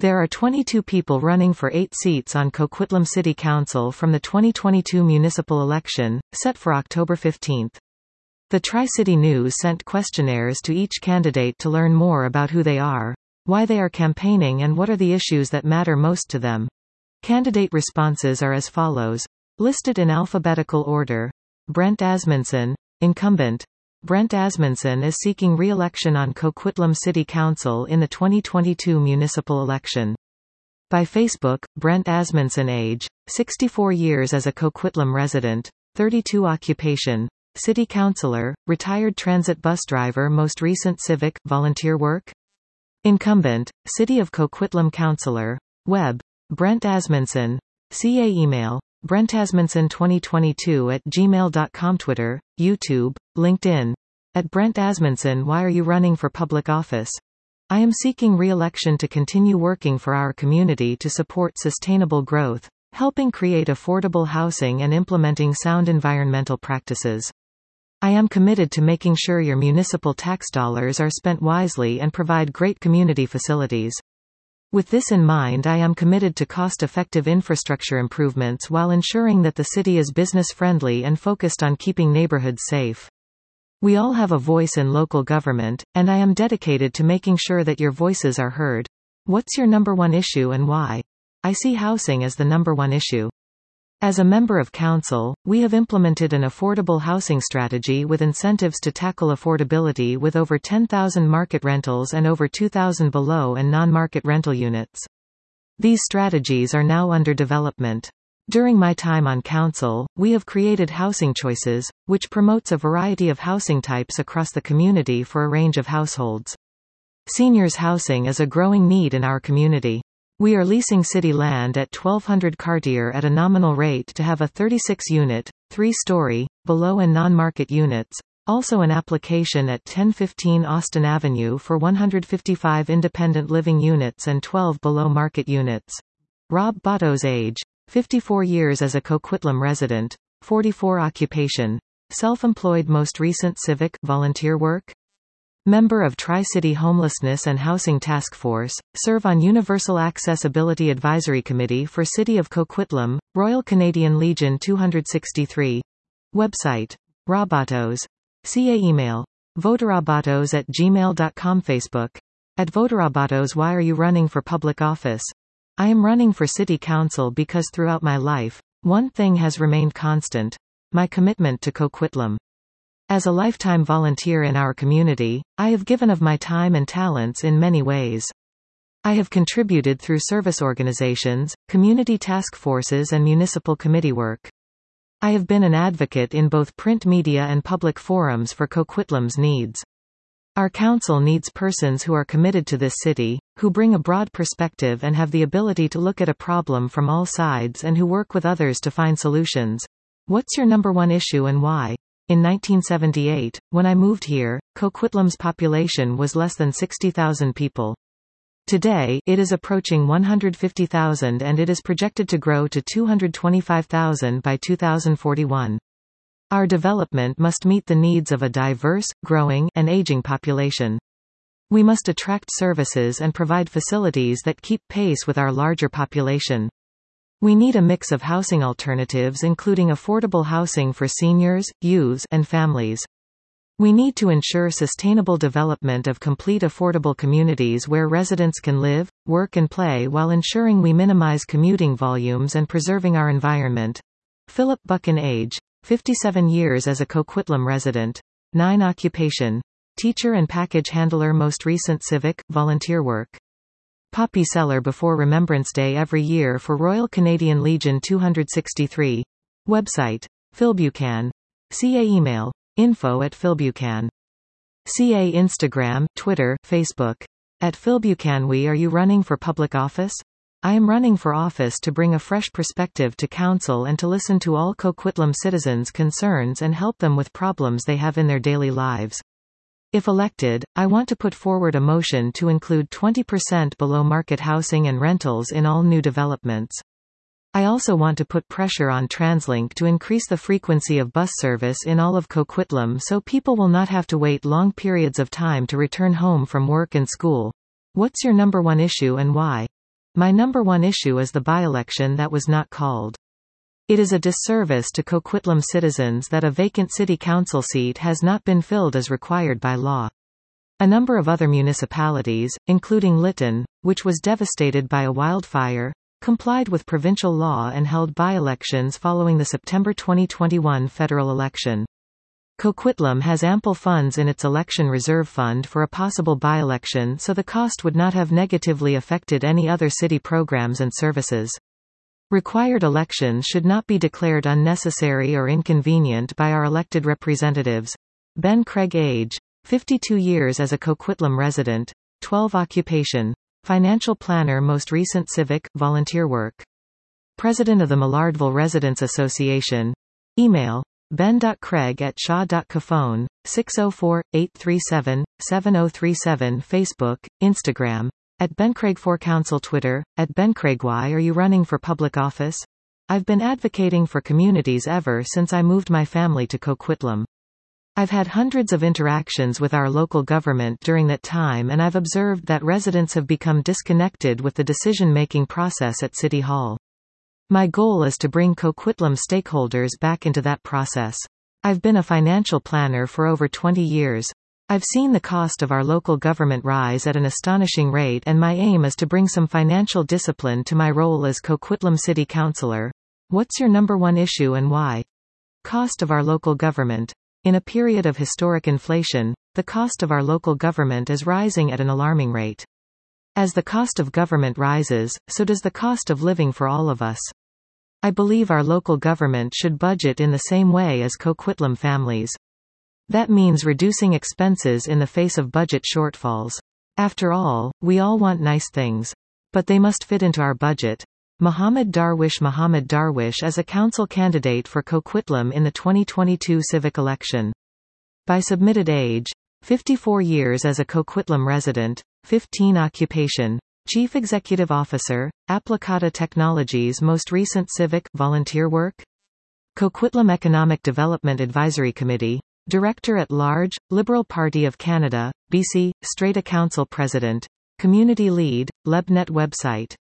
There are 22 people running for 8 seats on Coquitlam City Council from the 2022 municipal election, set for October 15. The Tri-City News sent questionnaires to each candidate to learn more about who they are, why they are campaigning and what are the issues that matter most to them. Candidate responses are as follows. Listed in alphabetical order. Brent Asmundson, incumbent. Brent Asmundson is seeking re-election on Coquitlam City Council in the 2022 municipal election. By Facebook, Brent Asmundson age, 64 years as a Coquitlam resident, 32 occupation, city councillor, retired transit bus driver most recent civic, volunteer work? Incumbent, City of Coquitlam councillor, web, Brent Asmundson, CA email, brentasmundson2022@gmail.com Twitter, YouTube, LinkedIn. Brent Asmundson. Why are you running for public office? I am seeking re-election to continue working for our community to support sustainable growth, helping create affordable housing and implementing sound environmental practices. I am committed to making sure your municipal tax dollars are spent wisely and provide great community facilities. With this in mind, I am committed to cost-effective infrastructure improvements while ensuring that the city is business-friendly and focused on keeping neighborhoods safe. We all have a voice in local government, and I am dedicated to making sure that your voices are heard. What's your number one issue and why? I see housing as the number one issue. As a member of council, we have implemented an affordable housing strategy with incentives to tackle affordability with over 10,000 market rentals and over 2,000 below and non-market rental units. These strategies are now under development. During my time on council, we have created Housing Choices, which promotes a variety of housing types across the community for a range of households. Seniors housing is a growing need in our community. We are leasing city land at 1200 Cartier at a nominal rate to have a 36-unit, 3-story, below and non-market units. Also an application at 1015 Austin Avenue for 155 independent living units and 12 below market units. Rob Bottos age, 54 years as a Coquitlam resident, 44 occupation. Self-employed most recent civic, volunteer work? Member of Tri-City Homelessness and Housing Task Force, serve on Universal Accessibility Advisory Committee for City of Coquitlam, Royal Canadian Legion 263. Website. Robotos. CA email. voterobotos@gmail.com Facebook. @voterobotos. Why are you running for public office? I am running for city council because throughout my life, one thing has remained constant. My commitment to Coquitlam. As a lifetime volunteer in our community, I have given of my time and talents in many ways. I have contributed through service organizations, community task forces and municipal committee work. I have been an advocate in both print media and public forums for Coquitlam's needs. Our council needs persons who are committed to this city, who bring a broad perspective and have the ability to look at a problem from all sides and who work with others to find solutions. What's your number one issue and why? In 1978, when I moved here, Coquitlam's population was less than 60,000 people. Today, it is approaching 150,000 and it is projected to grow to 225,000 by 2041. Our development must meet the needs of a diverse, growing, and aging population. We must attract services and provide facilities that keep pace with our larger population. We need a mix of housing alternatives including affordable housing for seniors, youths, and families. We need to ensure sustainable development of complete affordable communities where residents can live, work and play while ensuring we minimize commuting volumes and preserving our environment. Philip Buchan age, 57 years as a Coquitlam resident, 9 occupation. Teacher and package handler most recent civic, volunteer work. Poppy seller before Remembrance Day every year for Royal Canadian Legion 263. Website. Phil Buchan. CA email. info@philbuchan. CA Instagram, Twitter, Facebook. @Phil Buchan. Are you running for public office? I am running for office to bring a fresh perspective to council and to listen to all Coquitlam citizens' concerns and help them with problems they have in their daily lives. If elected, I want to put forward a motion to include 20% below market housing and rentals in all new developments. I also want to put pressure on TransLink to increase the frequency of bus service in all of Coquitlam so people will not have to wait long periods of time to return home from work and school. What's your number one issue and why? My number one issue is the by-election that was not called. It is a disservice to Coquitlam citizens that a vacant city council seat has not been filled as required by law. A number of other municipalities, including Lytton, which was devastated by a wildfire, complied with provincial law and held by-elections following the September 2021 federal election. Coquitlam has ample funds in its election reserve fund for a possible by-election, so the cost would not have negatively affected any other city programs and services. Required elections should not be declared unnecessary or inconvenient by our elected representatives. Ben Craig age, 52 years as a Coquitlam resident, 12 occupation, financial planner, most recent civic, volunteer work. President of the Millardville Residents Association. Email, ben.craig@shaw.caphone, 604-837-7037 Facebook, Instagram, @BenCraig4Council Twitter, @BenCraig. Why are you running for public office? I've been advocating for communities ever since I moved my family to Coquitlam. I've had hundreds of interactions with our local government during that time, and I've observed that residents have become disconnected with the decision-making process at City Hall. My goal is to bring Coquitlam stakeholders back into that process. I've been a financial planner for over 20 years. I've seen the cost of our local government rise at an astonishing rate, and my aim is to bring some financial discipline to my role as Coquitlam City Councillor. What's your number one issue and why? Cost of our local government. In a period of historic inflation, the cost of our local government is rising at an alarming rate. As the cost of government rises, so does the cost of living for all of us. I believe our local government should budget in the same way as Coquitlam families. That means reducing expenses in the face of budget shortfalls. After all, we all want nice things. But they must fit into our budget. Mohammed Darwish is a council candidate for Coquitlam in the 2022 civic election. By submitted age, 54 years as a Coquitlam resident, 15 occupation, Chief Executive Officer, Applicata Technologies, most recent civic, volunteer work. Coquitlam Economic Development Advisory Committee, Director at Large, Liberal Party of Canada, BC, Strata Council President, Community Lead, LebNet website,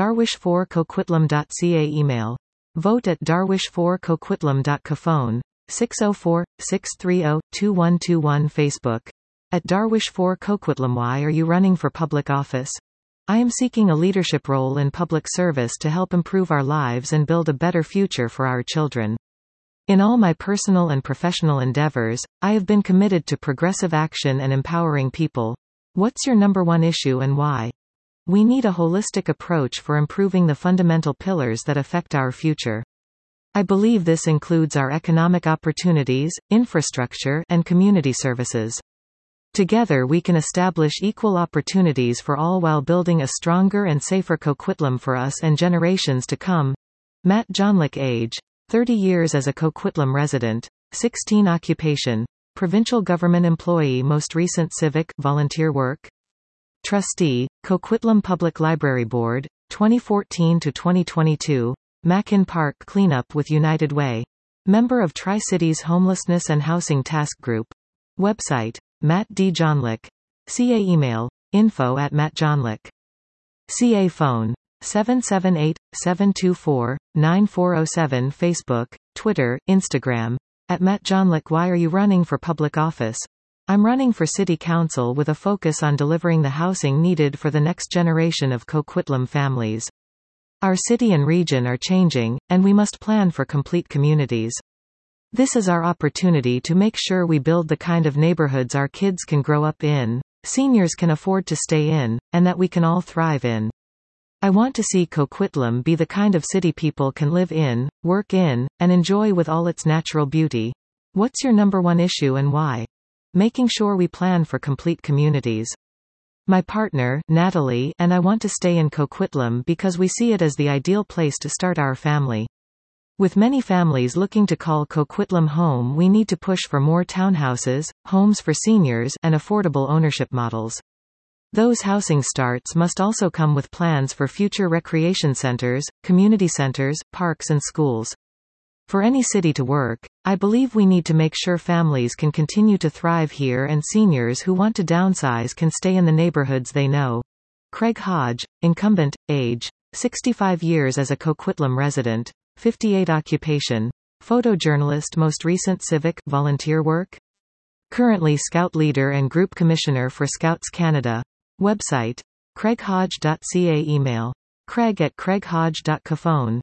darwish4coquitlam.ca email, vote at darwish4coquitlam.caphone, 604-630-2121 Facebook, at Darwish4Coquitlam. Why are you running for public office? I am seeking a leadership role in public service to help improve our lives and build a better future for our children. In all my personal and professional endeavors, I have been committed to progressive action and empowering people. What's your number one issue and why? We need a holistic approach for improving the fundamental pillars that affect our future. I believe this includes our economic opportunities, infrastructure, and community services. Together we can establish equal opportunities for all while building a stronger and safer Coquitlam for us and generations to come. Matt Johnlick age, 30 years as a Coquitlam resident, 16 occupation, provincial government employee, most recent civic, volunteer work. Trustee, Coquitlam Public Library Board, 2014 to 2022, Mackin Park cleanup with United Way. Member of Tri-Cities Homelessness and Housing Task Group. Website, Matt D. Johnlick. CA email, info@mattjohnlick. CA phone, 778-724-9407 Facebook, Twitter, Instagram, @MattJohnlick. Why are you running for public office? I'm running for City Council with a focus on delivering the housing needed for the next generation of Coquitlam families. Our city and region are changing, and we must plan for complete communities. This is our opportunity to make sure we build the kind of neighborhoods our kids can grow up in, seniors can afford to stay in, and that we can all thrive in. I want to see Coquitlam be the kind of city people can live in, work in, and enjoy with all its natural beauty. What's your number one issue and why? Making sure we plan for complete communities. My partner, Natalie, and I want to stay in Coquitlam because we see it as the ideal place to start our family. With many families looking to call Coquitlam home, we need to push for more townhouses, homes for seniors, and affordable ownership models. Those housing starts must also come with plans for future recreation centers, community centers, parks and schools. For any city to work, I believe we need to make sure families can continue to thrive here and seniors who want to downsize can stay in the neighborhoods they know. Craig Hodge, incumbent, age, 65 years as a Coquitlam resident, 58 occupation, photojournalist most recent civic, volunteer work? Currently Scout leader and group commissioner for Scouts Canada. Website, craighodge.ca. Email, craig@craighodge.ca. Phone,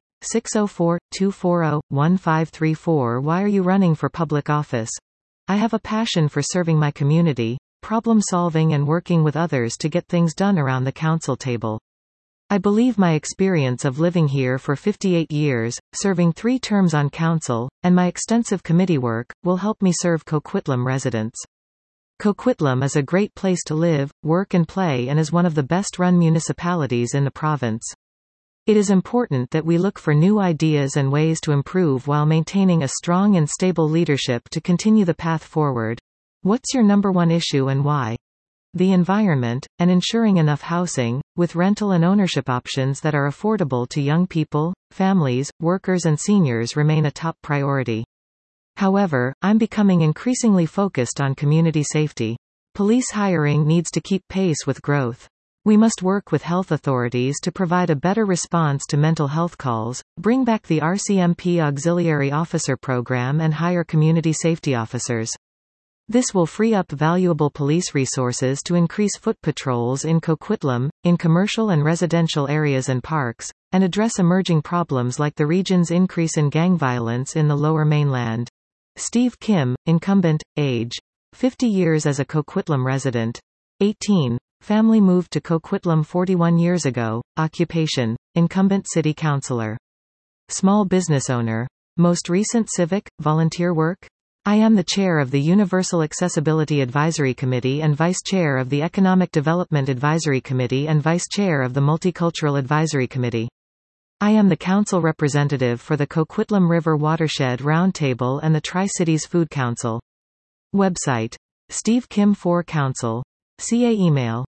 604-240-1534. Why are you running for public office? I have a passion for serving my community, problem solving and working with others to get things done around the council table. I believe my experience of living here for 58 years, serving 3 terms on council, and my extensive committee work, will help me serve Coquitlam residents. Coquitlam is a great place to live, work and play and is one of the best-run municipalities in the province. It is important that we look for new ideas and ways to improve while maintaining a strong and stable leadership to continue the path forward. What's your number one issue and why? The environment, and ensuring enough housing, with rental and ownership options that are affordable to young people, families, workers and seniors remain a top priority. However, I'm becoming increasingly focused on community safety. Police hiring needs to keep pace with growth. We must work with health authorities to provide a better response to mental health calls, bring back the RCMP Auxiliary Officer Program and hire community safety officers. This will free up valuable police resources to increase foot patrols in Coquitlam, in commercial and residential areas and parks, and address emerging problems like the region's increase in gang violence in the Lower Mainland. Steve Kim, incumbent, age, 50 years as a Coquitlam resident. 18. Family moved to Coquitlam 41 years ago. Occupation, incumbent city councillor. Small business owner. Most recent civic, volunteer work? I am the chair of the Universal Accessibility Advisory Committee and vice chair of the Economic Development Advisory Committee and vice chair of the Multicultural Advisory Committee. I am the council representative for the Coquitlam River Watershed Roundtable and the Tri-Cities Food Council. Website, Steve Kim 4 Council. CA email,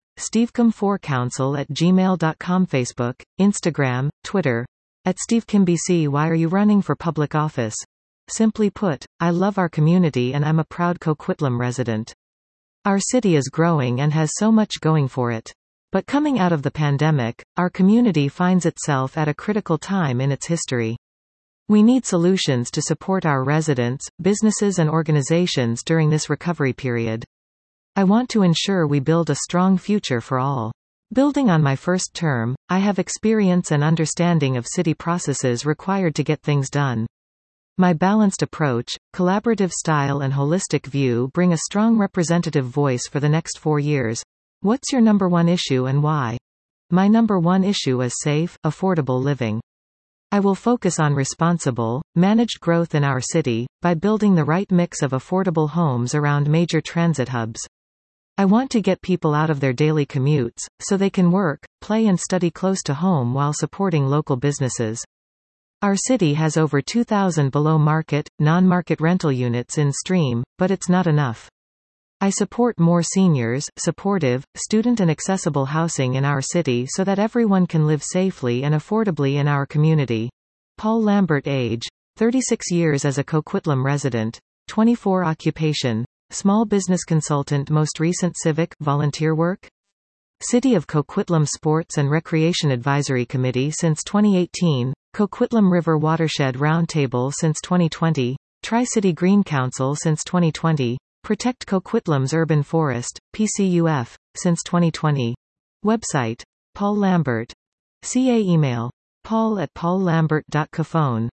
stevekim4council@gmail.com. Facebook, Instagram, Twitter, @SteveKimBC. Why are you running for public office? Simply put, I love our community and I'm a proud Coquitlam resident. Our city is growing and has so much going for it. But coming out of the pandemic, our community finds itself at a critical time in its history. We need solutions to support our residents, businesses and organizations during this recovery period. I want to ensure we build a strong future for all. Building on my first term, I have experience and understanding of city processes required to get things done. My balanced approach, collaborative style and holistic view bring a strong representative voice for the next 4 years. What's your number one issue and why? My number one issue is safe, affordable living. I will focus on responsible, managed growth in our city, by building the right mix of affordable homes around major transit hubs. I want to get people out of their daily commutes, so they can work, play and study close to home while supporting local businesses. Our city has over 2,000 below-market, non-market rental units in Stream, but it's not enough. I support more seniors, supportive, student and accessible housing in our city so that everyone can live safely and affordably in our community. Paul Lambert age, 36 years as a Coquitlam resident, 24 occupation, small business consultant most recent civic, volunteer work? City of Coquitlam Sports and Recreation Advisory Committee since 2018, Coquitlam River Watershed Roundtable since 2020, Tri-City Green Council since 2020, Protect Coquitlam's Urban Forest, PCUF, since 2020. Website, Paul Lambert. CA email, paul@paullambert.ca. Phone,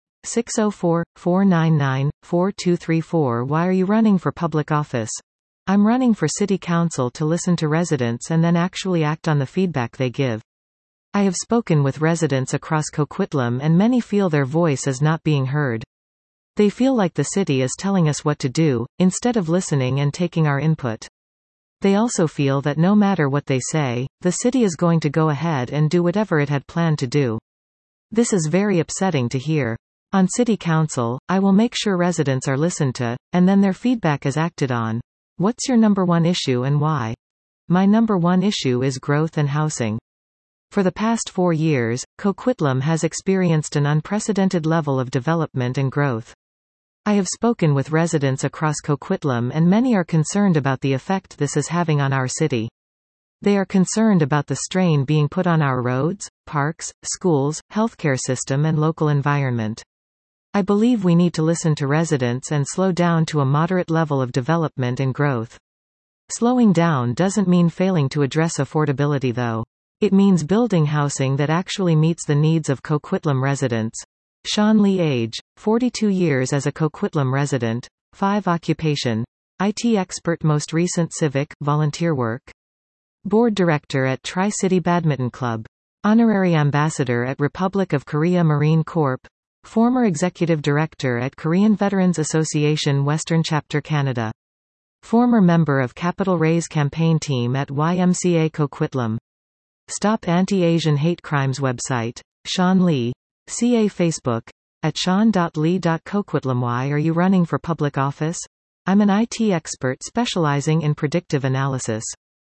604-499-4234. Why are you running for public office? I'm running for city council to listen to residents and then actually act on the feedback they give. I have spoken with residents across Coquitlam and many feel their voice is not being heard. They feel like the city is telling us what to do, instead of listening and taking our input. They also feel that no matter what they say, the city is going to go ahead and do whatever it had planned to do. This is very upsetting to hear. On city council, I will make sure residents are listened to, and then their feedback is acted on. What's your number one issue and why? My number one issue is growth and housing. For the past 4 years, Coquitlam has experienced an unprecedented level of development and growth. I have spoken with residents across Coquitlam and many are concerned about the effect this is having on our city. They are concerned about the strain being put on our roads, parks, schools, healthcare system and local environment. I believe we need to listen to residents and slow down to a moderate level of development and growth. Slowing down doesn't mean failing to address affordability though. It means building housing that actually meets the needs of Coquitlam residents. Sean Lee, age, 42 years as a Coquitlam resident, 5 occupation, IT expert, most recent civic, volunteer work. Board director at Tri-City Badminton Club. Honorary ambassador at Republic of Korea Marine Corps. Former executive director at Korean Veterans Association Western Chapter Canada. Former member of Capital Raise campaign team at YMCA Coquitlam. Stop Anti-Asian Hate Crimes website. Sean Lee. CA Facebook. At sean.lee.coquitlam. Why are you running for public office? I'm an IT expert specializing in predictive analysis.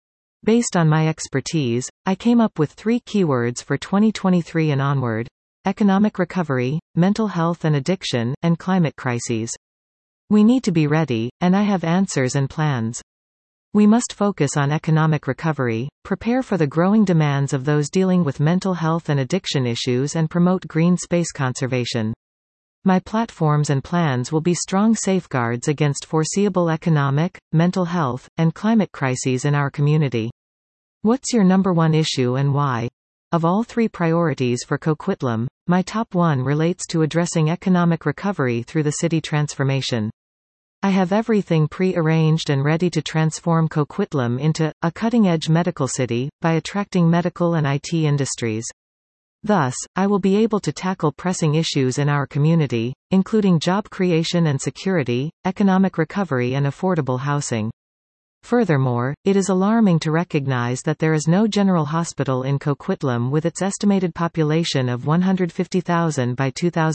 Based on my expertise, I came up with 3 keywords for 2023 and onward: economic recovery, mental health and addiction, and climate crises. We need to be ready, and I have answers and plans. We must focus on economic recovery, prepare for the growing demands of those dealing with mental health and addiction issues, and promote green space conservation. My platforms and plans will be strong safeguards against foreseeable economic, mental health, and climate crises in our community. What's your number 1 issue and why? Of all 3 priorities for Coquitlam, my top 1 relates to addressing economic recovery through the city transformation. I have everything pre-arranged and ready to transform Coquitlam into a cutting-edge medical city, by attracting medical and IT industries. Thus, I will be able to tackle pressing issues in our community, including job creation and security, economic recovery and affordable housing. Furthermore, it is alarming to recognize that there is no general hospital in Coquitlam with its estimated population of 150,000 by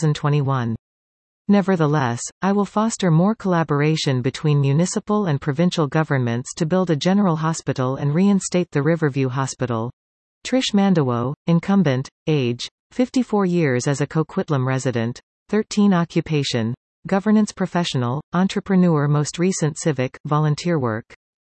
2021. Nevertheless, I will foster more collaboration between municipal and provincial governments to build a general hospital and reinstate the Riverview Hospital. Trish Mandawo, incumbent, age, 54 years as a Coquitlam resident, 13 occupation, governance professional, entrepreneur, most recent civic, volunteer work.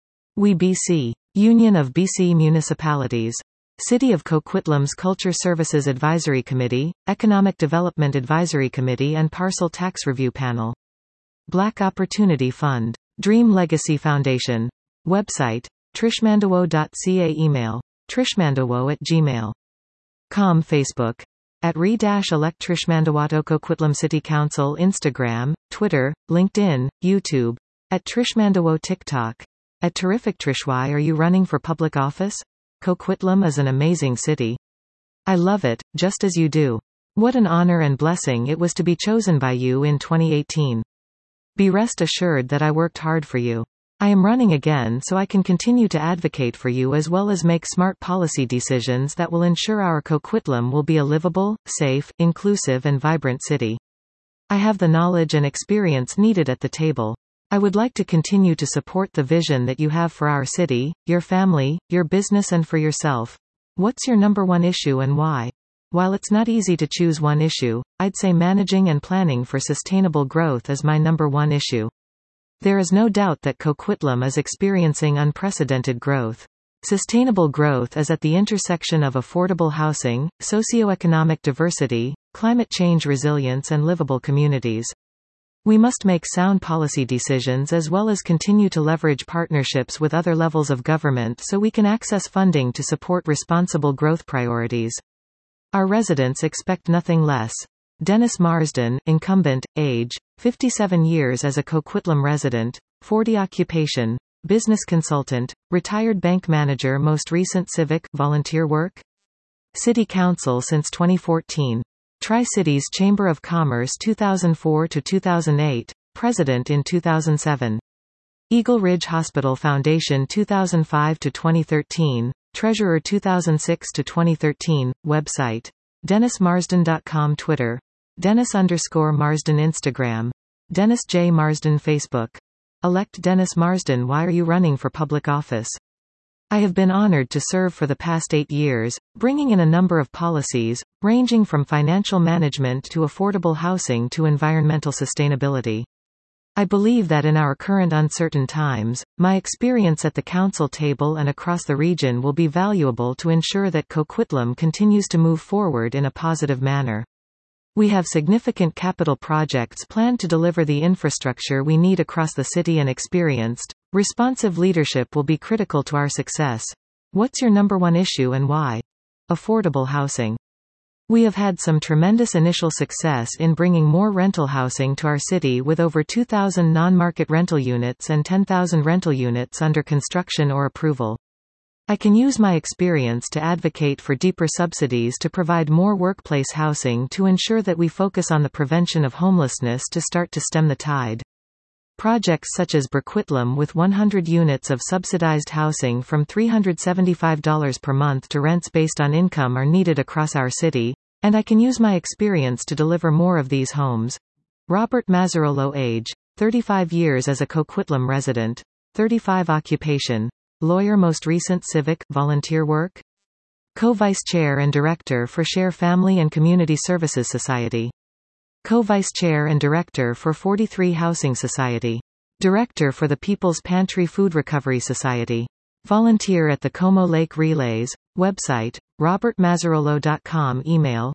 We BC. Union of BC Municipalities. City of Coquitlam's Culture Services Advisory Committee, Economic Development Advisory Committee and Parcel Tax Review Panel. Black Opportunity Fund. Dream Legacy Foundation. Website, trishmandawo.ca. Email, trishmandawo@gmail.com. Facebook. At re-elect Trishmandawato. Coquitlam City Council. Instagram, Twitter, LinkedIn, YouTube. At Trishmandawo. TikTok. At Terrific Trish. Why are you running for public office? Coquitlam is an amazing city. I love it, just as you do. What an honor and blessing it was to be chosen by you in 2018. Be rest assured that I worked hard for you. I am running again so I can continue to advocate for you as well as make smart policy decisions that will ensure our Coquitlam will be a livable, safe, inclusive and vibrant city. I have the knowledge and experience needed at the table. I would like to continue to support the vision that you have for our city, your family, your business and for yourself. What's your number 1 issue and why? While it's not easy to choose one issue, I'd say managing and planning for sustainable growth is my number 1 issue. There is no doubt that Coquitlam is experiencing unprecedented growth. Sustainable growth is at the intersection of affordable housing, socioeconomic diversity, climate change resilience and livable communities. We must make sound policy decisions as well as continue to leverage partnerships with other levels of government so we can access funding to support responsible growth priorities. Our residents expect nothing less. Dennis Marsden, incumbent, age, 57 years as a Coquitlam resident, 40 occupation, business consultant, retired bank manager, most recent civic, volunteer work. City Council since 2014. Tri-Cities Chamber of Commerce 2004 to 2008, President in 2007. Eagle Ridge Hospital Foundation 2005 to 2013, Treasurer 2006 to 2013, website, DennisMarsden.com. Twitter, Dennis_Marsden. Instagram, Dennis J. Marsden. Facebook. Elect Dennis Marsden. Why are you running for public office? I have been honored to serve for the past 8 years, bringing in a number of policies, ranging from financial management to affordable housing to environmental sustainability. I believe that in our current uncertain times, my experience at the council table and across the region will be valuable to ensure that Coquitlam continues to move forward in a positive manner. We have significant capital projects planned to deliver the infrastructure we need across the city, and experienced, responsive leadership will be critical to our success. What's your number one issue and why? Affordable housing. We have had some tremendous initial success in bringing more rental housing to our city, with over 2,000 non-market rental units and 10,000 rental units under construction or approval. I can use my experience to advocate for deeper subsidies to provide more workplace housing to ensure that we focus on the prevention of homelessness to start to stem the tide. Projects such as Burquitlam, with 100 units of subsidized housing from $375 per month to rents based on income, are needed across our city, and I can use my experience to deliver more of these homes. Robert Mazzarolo, age 35 years, as a Coquitlam resident. 35 occupation: lawyer, most recent civic, volunteer work. Co-Vice Chair and Director for Share Family and Community Services Society. Co-Vice Chair and Director for 43 Housing Society. Director for the People's Pantry Food Recovery Society. Volunteer at the Como Lake Relays. Website, robertmazzarolo.com. Email,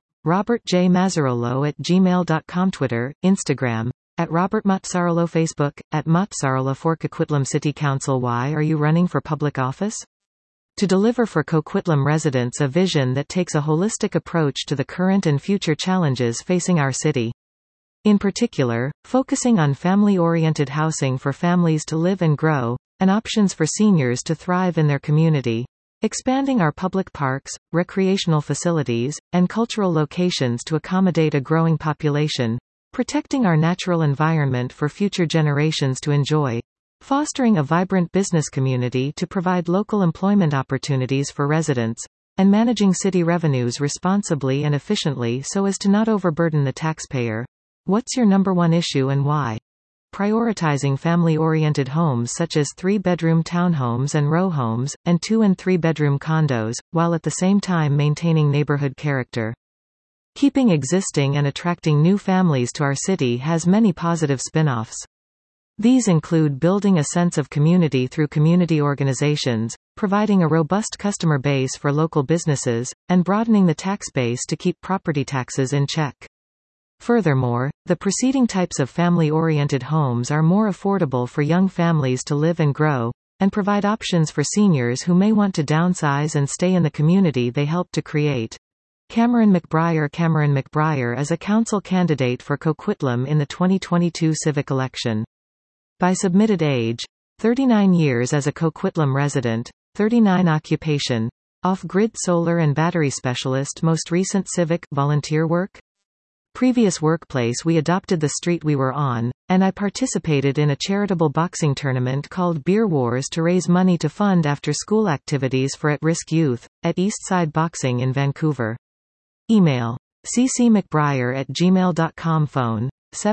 robertjmazzarolo@gmail.com. Twitter, Instagram, @RobertMazzarolo. Facebook, @Mazzarolo. For Coquitlam City Council, why are you running for public office? To deliver for Coquitlam residents a vision that takes a holistic approach to the current and future challenges facing our city. In particular, focusing on family-oriented housing for families to live and grow, and options for seniors to thrive in their community. Expanding our public parks, recreational facilities, and cultural locations to accommodate a growing population. Protecting our natural environment for future generations to enjoy. Fostering a vibrant business community to provide local employment opportunities for residents, and managing city revenues responsibly and efficiently so as to not overburden the taxpayer. What's your number one issue and why? Prioritizing family-oriented homes such as 3-bedroom townhomes and row homes, and 2- and 3-bedroom condos, while at the same time maintaining neighborhood character. Keeping existing and attracting new families to our city has many positive spin-offs. These include building a sense of community through community organizations, providing a robust customer base for local businesses, and broadening the tax base to keep property taxes in check. Furthermore, the preceding types of family-oriented homes are more affordable for young families to live and grow, and provide options for seniors who may want to downsize and stay in the community they help to create. Cameron McBriar. Cameron McBriar is a council candidate for Coquitlam in the 2022 civic election. By submitted age, 39 years, as a Coquitlam resident. 39 occupation: off-grid solar and battery specialist. Most recent civic, volunteer work. Previous workplace: we adopted the street we were on, and I participated in a charitable boxing tournament called Beer Wars to raise money to fund after-school activities for at-risk youth, at Eastside Boxing in Vancouver. Email, ccmcbriar@gmail.com. Phone,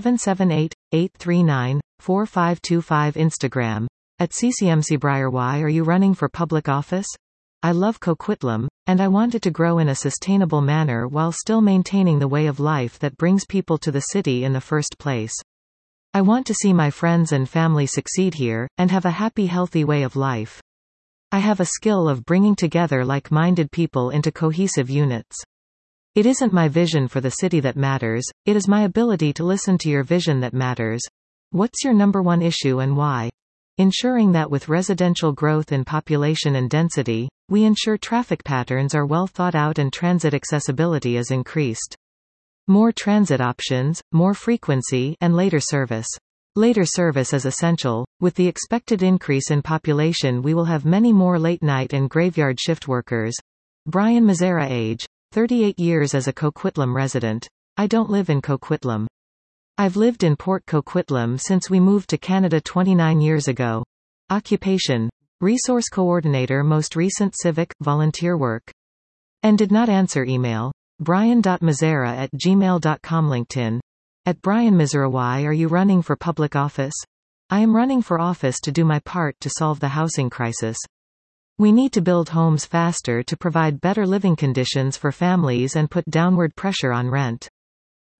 778-839-4525. Instagram, @ccmcbriar. Why are you running for public office? I love Coquitlam, and I want it to grow in a sustainable manner while still maintaining the way of life that brings people to the city in the first place. I want to see my friends and family succeed here, and have a happy, healthy way of life. I have a skill of bringing together like-minded people into cohesive units. It isn't my vision for the city that matters, it is my ability to listen to your vision that matters. What's your number one issue and why? Ensuring that with residential growth in population and density, we ensure traffic patterns are well thought out and transit accessibility is increased. More transit options, more frequency, and later service. Later service is essential. With the expected increase in population, we will have many more late-night and graveyard shift workers. Brian Mazzara. Age, 38 years, as a Coquitlam resident. I don't live in Coquitlam. I've lived in Port Coquitlam since we moved to Canada 29 years ago. Occupation: resource coordinator. Most recent civic, volunteer work. And did not answer email, brian.mazzara@gmail.com. LinkedIn, @BrianMazzara. Why are you running for public office? I am running for office to do my part to solve the housing crisis. We need to build homes faster to provide better living conditions for families and put downward pressure on rent.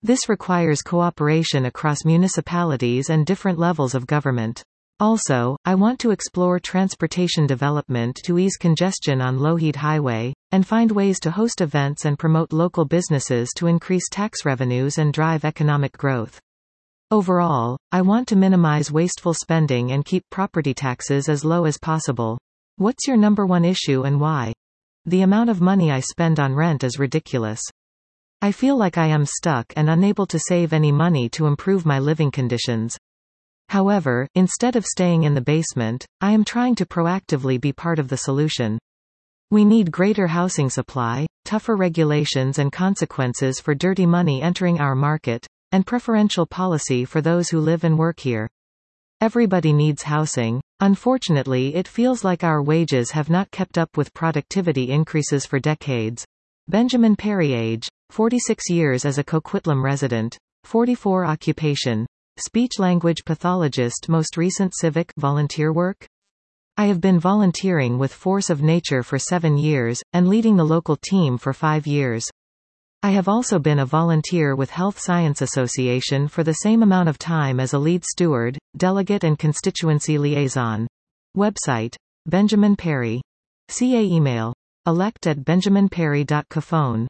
This requires cooperation across municipalities and different levels of government. Also, I want to explore transportation development to ease congestion on Lohit Highway, and find ways to host events and promote local businesses to increase tax revenues and drive economic growth. Overall, I want to minimize wasteful spending and keep property taxes as low as possible. What's your number one issue and why? The amount of money I spend on rent is ridiculous. I feel like I am stuck and unable to save any money to improve my living conditions. However, instead of staying in the basement, I am trying to proactively be part of the solution. We need greater housing supply, tougher regulations and consequences for dirty money entering our market, and preferential policy for those who live and work here. Everybody needs housing. Unfortunately, it feels like our wages have not kept up with productivity increases for decades. Benjamin Perry, age 46 years, as a Coquitlam resident, 44 occupation, speech-language pathologist, most recent civic volunteer work. I have been volunteering with Force of Nature for 7 years, and leading the local team for 5 years. I have also been a volunteer with Health Science Association for the same amount of time as a lead steward, delegate and constituency liaison. Website: Benjamin Perry. CA email: elect@benjaminperry.ca. Phone: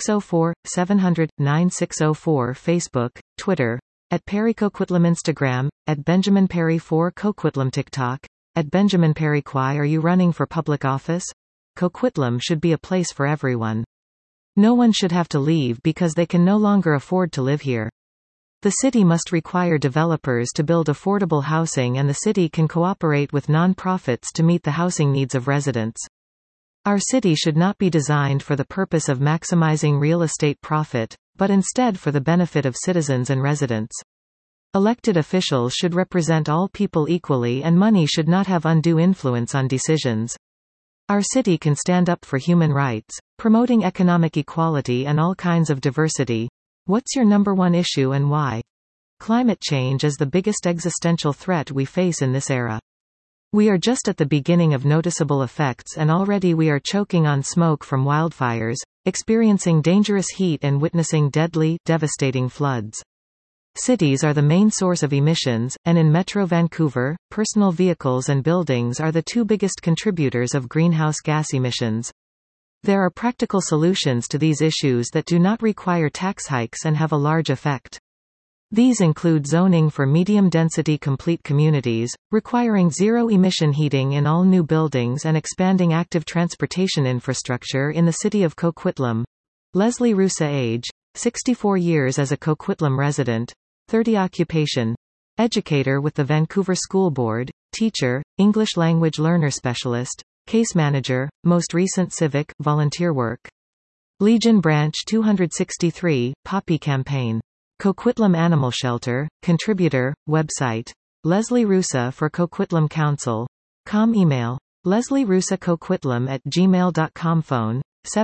604-700-9604. Facebook, Twitter, @PerryCoquitlam. Instagram, @BenjaminPerry4. Coquitlam. TikTok, @BenjaminPerry. Why are you running for public office? Coquitlam should be a place for everyone. No one should have to leave because they can no longer afford to live here. The city must require developers to build affordable housing, and the city can cooperate with non-profits to meet the housing needs of residents. Our city should not be designed for the purpose of maximizing real estate profit, but instead for the benefit of citizens and residents. Elected officials should represent all people equally, and money should not have undue influence on decisions. Our city can stand up for human rights, promoting economic equality and all kinds of diversity. What's your number one issue and why? Climate change is the biggest existential threat we face in this era. We are just at the beginning of noticeable effects, and already we are choking on smoke from wildfires, experiencing dangerous heat and witnessing deadly, devastating floods. Cities are the main source of emissions, and in Metro Vancouver, personal vehicles and buildings are the two biggest contributors of greenhouse gas emissions. There are practical solutions to these issues that do not require tax hikes and have a large effect. These include zoning for medium-density complete communities, requiring zero-emission heating in all new buildings, and expanding active transportation infrastructure in the city of Coquitlam. Leslie Rusa, age 64 years, as a Coquitlam resident, 30 occupation, educator with the Vancouver School Board, teacher, English language learner specialist, case manager, most recent civic volunteer work. Legion Branch 263, Poppy Campaign. Coquitlam Animal Shelter, contributor, website. Leslie Rusa for Coquitlam Council. Email: leslierusacoquitlam@gmail.com. Phone: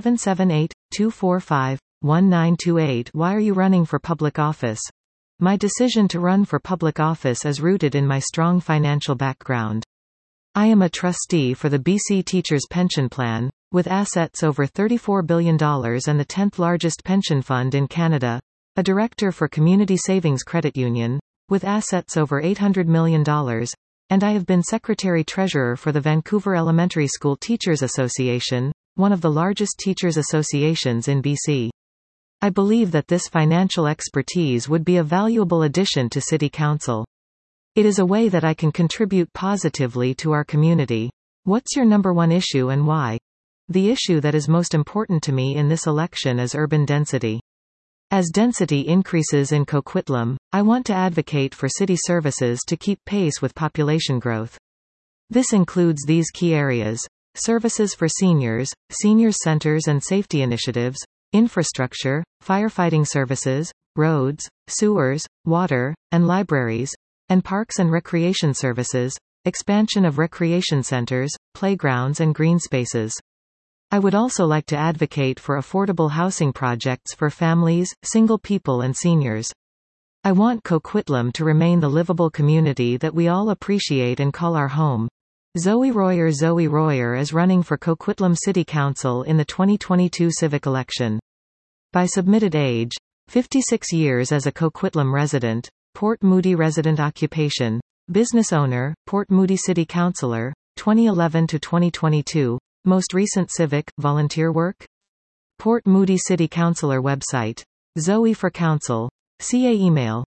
778-245-1928. Why are you running for public office? My decision to run for public office is rooted in my strong financial background. I am a trustee for the BC Teachers Pension Plan, with assets over $34 billion and the 10th largest pension fund in Canada, a director for Community Savings Credit Union, with assets over $800 million, and I have been Secretary-Treasurer for the Vancouver Elementary School Teachers Association, one of the largest teachers' associations in BC. I believe that this financial expertise would be a valuable addition to City Council. It is a way that I can contribute positively to our community. What's your number one issue and why? The issue that is most important to me in this election is urban density. As density increases in Coquitlam, I want to advocate for city services to keep pace with population growth. This includes these key areas: services for seniors, seniors centers and safety initiatives, infrastructure, firefighting services, roads, sewers, water, and libraries, and parks and recreation services, expansion of recreation centers, playgrounds and green spaces. I would also like to advocate for affordable housing projects for families, single people and seniors. I want Coquitlam to remain the livable community that we all appreciate and call our home. Zoe Royer is running for Coquitlam City Council in the 2022 civic election. By submitted age, 56 years as a Coquitlam resident, Port Moody resident occupation, business owner, Port Moody City Councillor, 2011 to 2022, most recent civic, volunteer work? Port Moody City Councillor website. Zoe for Council. CA email.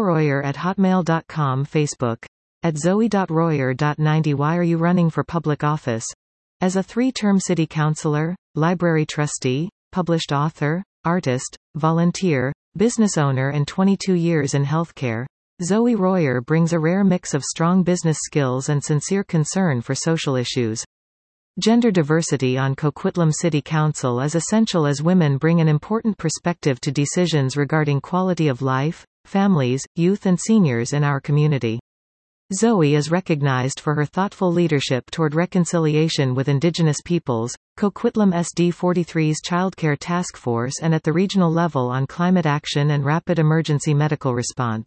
zoroyer@hotmail.com. Facebook. @zoe.royer.90. Why are you running for public office? As a 3-term city councillor, library trustee, published author, artist, volunteer, business owner and 22 years in healthcare, Zoe Royer brings a rare mix of strong business skills and sincere concern for social issues. Gender diversity on Coquitlam City Council is essential as women bring an important perspective to decisions regarding quality of life, families, youth and seniors in our community. Zoe is recognized for her thoughtful leadership toward reconciliation with Indigenous peoples, Coquitlam SD43's Childcare Task Force and at the regional level on climate action and rapid emergency medical response.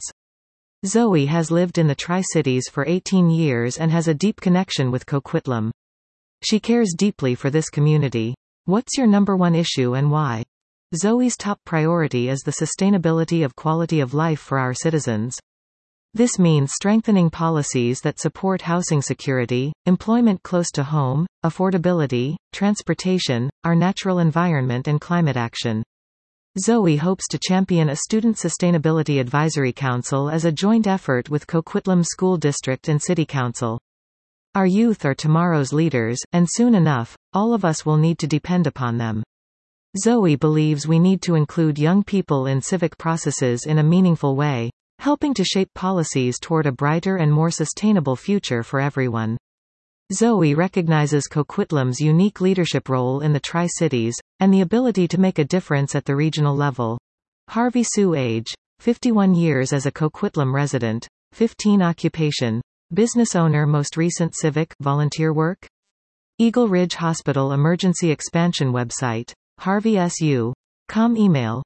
Zoe has lived in the Tri-Cities for 18 years and has a deep connection with Coquitlam. She cares deeply for this community. What's your number one issue and why? Zoe's top priority is the sustainability of quality of life for our citizens. This means strengthening policies that support housing security, employment close to home, affordability, transportation, our natural environment and climate action. Zoe hopes to champion a Student Sustainability Advisory Council as a joint effort with Coquitlam School District and City Council. Our youth are tomorrow's leaders, and soon enough, all of us will need to depend upon them. Zoe believes we need to include young people in civic processes in a meaningful way, helping to shape policies toward a brighter and more sustainable future for everyone. Zoe recognizes Coquitlam's unique leadership role in the Tri-Cities, and the ability to make a difference at the regional level. Harvey Sue age. 51 years as a Coquitlam resident. 15 occupation. Business owner. Most recent civic, volunteer work? Eagle Ridge Hospital Emergency Expansion website. harveysu.com. Email.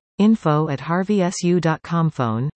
info@harveysu.com. Phone.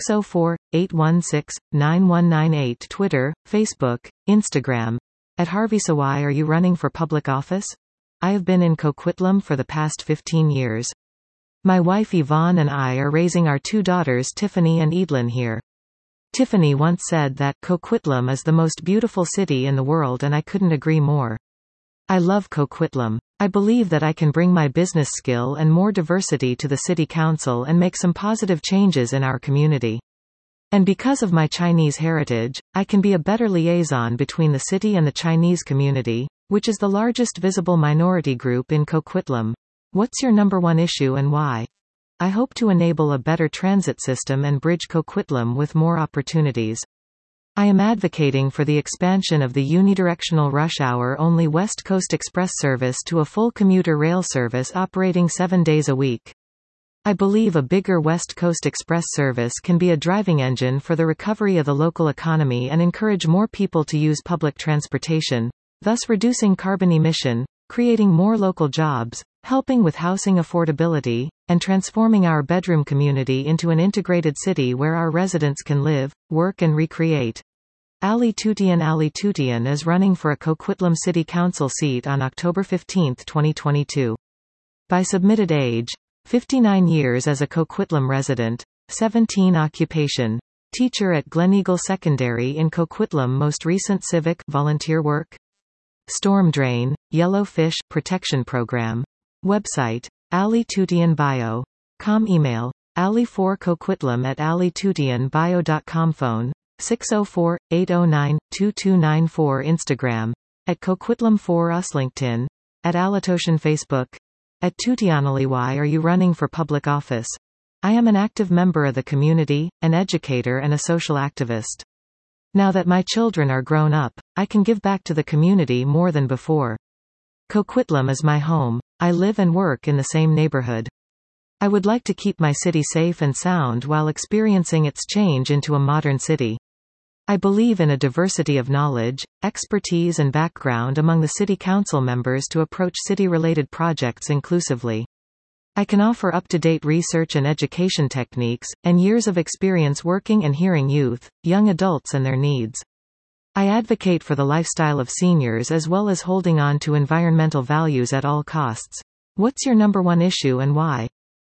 604-816-9198. Twitter, Facebook, Instagram. @HarveySu. Why are you running for public office? I have been in Coquitlam for the past 15 years. My wife Yvonne and I are raising our 2 daughters Tiffany and Edlin here. Tiffany once said that Coquitlam is the most beautiful city in the world, and I couldn't agree more. I love Coquitlam. I believe that I can bring my business skill and more diversity to the City Council and make some positive changes in our community. And because of my Chinese heritage, I can be a better liaison between the city and the Chinese community, which is the largest visible minority group in Coquitlam. What's your number one issue and why? I hope to enable a better transit system and bridge Coquitlam with more opportunities. I am advocating for the expansion of the unidirectional rush hour-only West Coast Express service to a full commuter rail service operating 7 days a week. I believe a bigger West Coast Express service can be a driving engine for the recovery of the local economy and encourage more people to use public transportation, thus reducing carbon emission, creating more local jobs, helping with housing affordability, and transforming our bedroom community into an integrated city where our residents can live, work and recreate. Ali Tutian is running for a Coquitlam City Council seat on October 15, 2022. By submitted age, 59 years as a Coquitlam resident, 17 occupation. Teacher at Gleneagle Secondary in Coquitlam. Most recent civic, volunteer work? Storm drain, yellow fish, protection program. Website. Ali Tutian Bio. Com. Email. ali4coquitlam@alitutianbio.com. Phone. 604-809-2294. Instagram. @Coquitlam4us. LinkedIn. @Alatoshan. Facebook. @Tutianali. Why are you running for public office? I am an active member of the community, an educator and a social activist. Now that my children are grown up, I can give back to the community more than before. Coquitlam is my home. I live and work in the same neighborhood. I would like to keep my city safe and sound while experiencing its change into a modern city. I believe in a diversity of knowledge, expertise and background among the City Council members to approach city-related projects inclusively. I can offer up-to-date research and education techniques, and years of experience working and hearing youth, young adults and their needs. I advocate for the lifestyle of seniors as well as holding on to environmental values at all costs. What's your number one issue and why?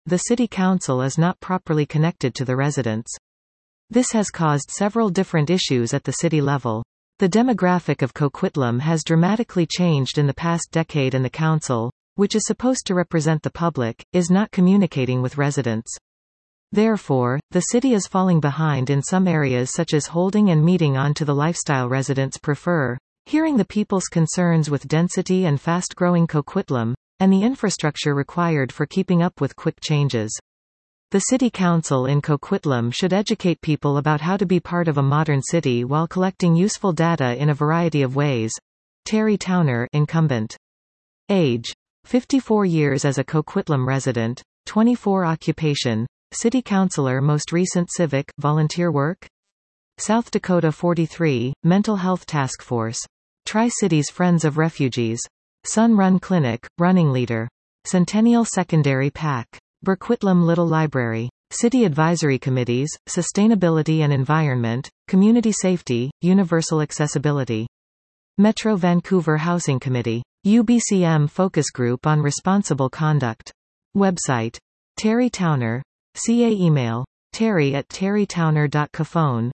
the City Council is not properly connected to the residents. This has caused several different issues at the city level. The demographic of Coquitlam has dramatically changed in the past decade, and the council, which is supposed to represent the public, is not communicating with residents. Therefore, the city is falling behind in some areas, such as holding and meeting on to the lifestyle residents prefer, hearing the people's concerns with density and fast-growing Coquitlam, and the infrastructure required for keeping up with quick changes. The City Council in Coquitlam should educate people about how to be part of a modern city while collecting useful data in a variety of ways. Terry Towner, incumbent. Age: 54 years as a Coquitlam resident. 24 Occupation: City Councilor. Most recent civic, volunteer work? South Dakota 43, Mental Health Task Force. Tri-Cities Friends of Refugees. Sun Run Clinic, running leader. Centennial Secondary PAC. Burquitlam Little Library. City Advisory Committees, Sustainability and Environment, Community Safety, Universal Accessibility. Metro Vancouver Housing Committee. UBCM Focus Group on Responsible Conduct. Website: Terry Towner. CA email: terry@terrytowner.ca. Phone: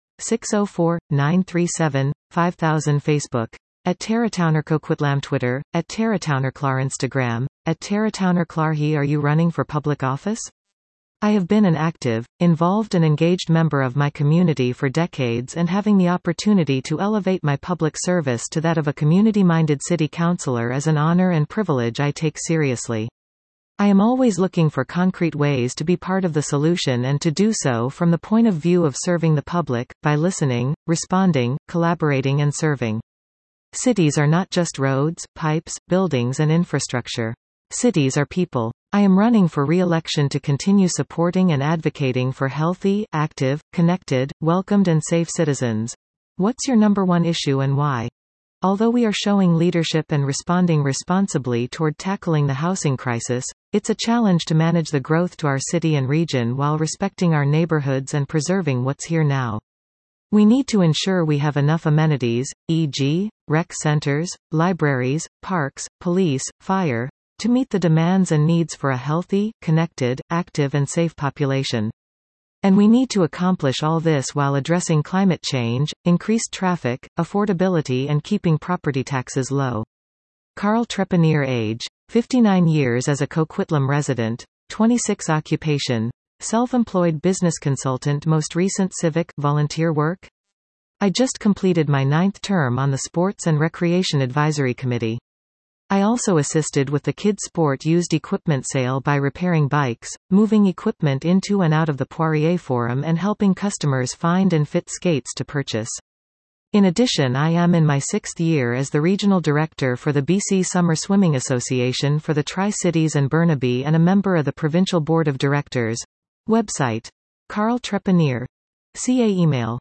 604-937-5000. Facebook: @TerraTowner Coquitlam. Twitter: @TerraTownerClar. Instagram: @TerraTownerClar. Are you running for public office? I have been an active, involved and engaged member of my community for decades, and having the opportunity to elevate my public service to that of a community-minded city councilor is an honor and privilege I take seriously. I am always looking for concrete ways to be part of the solution, and to do so from the point of view of serving the public, by listening, responding, collaborating and serving. Cities are not just roads, pipes, buildings and infrastructure. Cities are people. I am running for re-election to continue supporting and advocating for healthy, active, connected, welcomed and safe citizens. What's your number one issue and why? Although we are showing leadership and responding responsibly toward tackling the housing crisis, it's a challenge to manage the growth to our city and region while respecting our neighborhoods and preserving what's here now. We need to ensure we have enough amenities, e.g., rec centers, libraries, parks, police, fire, to meet the demands and needs for a healthy, connected, active and safe population. And we need to accomplish all this while addressing climate change, increased traffic, affordability and keeping property taxes low. Carl Trepanier. Age: 59 years as a Coquitlam resident. 26 Occupation: self-employed business consultant. Most recent civic, volunteer work? I just completed my 9th term on the Sports and Recreation Advisory Committee. I also assisted with the kids' sport used equipment sale by repairing bikes, moving equipment into and out of the Poirier Forum and helping customers find and fit skates to purchase. In addition, I am in my 6th year as the Regional Director for the BC Summer Swimming Association for the Tri-Cities and Burnaby and a member of the Provincial Board of Directors. Website: Carl Trepanier. CA email: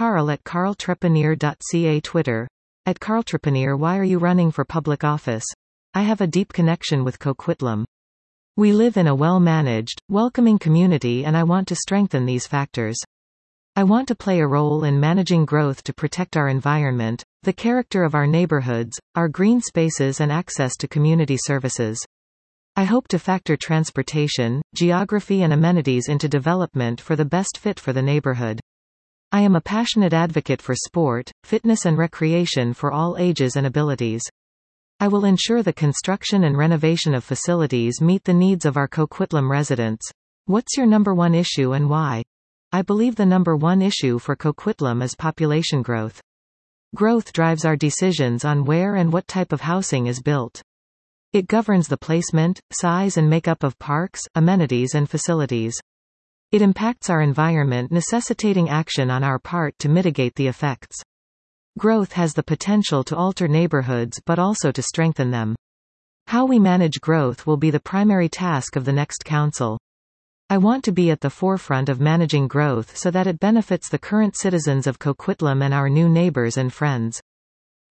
carl@carltrepanier.ca. Twitter: @carltrepanier. Why are you running for public office? I have a deep connection with Coquitlam. We live in a well-managed, welcoming community and I want to strengthen these factors. I want to play a role in managing growth to protect our environment, the character of our neighborhoods, our green spaces and access to community services. I hope to factor transportation, geography and amenities into development for the best fit for the neighborhood. I am a passionate advocate for sport, fitness and recreation for all ages and abilities. I will ensure the construction and renovation of facilities meet the needs of our Coquitlam residents. What's your number one issue and why? I believe the number one issue for Coquitlam is population growth. Growth drives our decisions on where and what type of housing is built. It governs the placement, size and makeup of parks, amenities and facilities. It impacts our environment, necessitating action on our part to mitigate the effects. Growth has the potential to alter neighborhoods but also to strengthen them. How we manage growth will be the primary task of the next council. I want to be at the forefront of managing growth so that it benefits the current citizens of Coquitlam and our new neighbors and friends.